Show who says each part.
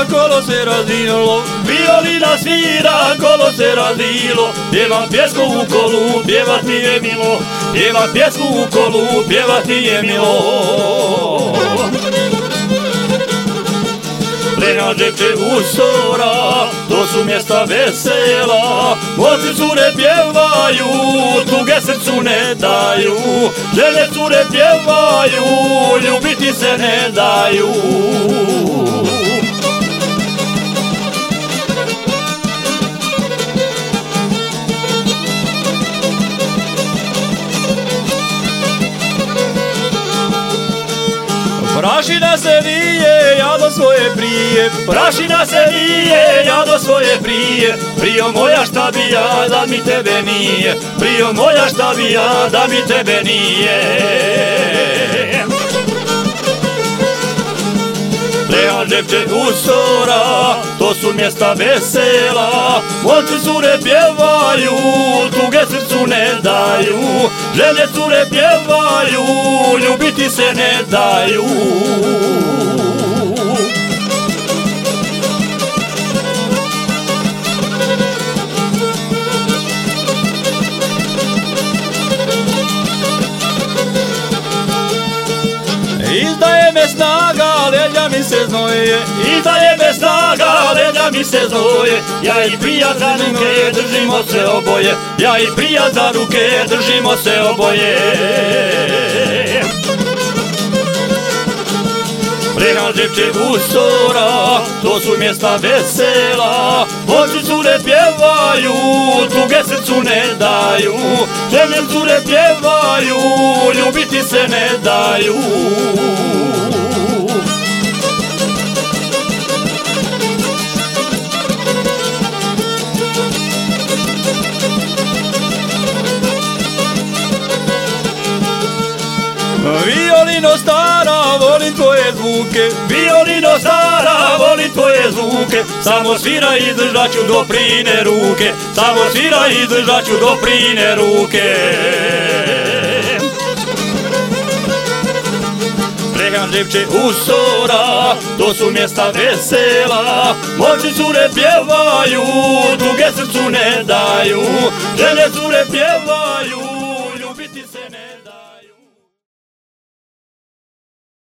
Speaker 1: kolo se razvilo, violina svira, kolo se razvilo, pjevam pjesmu u kolu, pjevati je milo, pjevam pjesmu u kolu, pjevati je milo. Plena Žepče Usora, to su mjesta vesela, moci cure pjevaju, tuge srcu ne daju, žene cure pjevaju, ljubiti se ne daju. Prašina se vije, ja do svoje prije, prašina se vije, ja do svoje prije, prio moja šta bi ja da mi tebe nije, prio moja šta bi ja da mi tebe nije. Plena Žepče Usora, to su mjesta vesela, momci cure pjevaju, tuge srcu ne daju, žene cure pjevaju, ljubiti se ne daju. Izdaje me snaga, leđa mi se znoje, izdaje me snaga, leđa mi se znoje, ja i prija za ruke držimo se oboje, ja i prija za ruke držimo se oboje. Plena Žepče Usora, to su mjesta vesela, moci cure pjevaju, tuge srcu ne daju, žene cure pjevaju, ljubiti se ne daju. Violino stara, volim tvoje zvuke, violino stara, volim tvoje zvuke, samo svira i držat ću doprine ruke, samo svira i držat ću doprine ruke. Plena Žepče Usora, to su mjesta vesela, momci cure pjevaju, tuge srcu ne daju, žene cure pjevaju.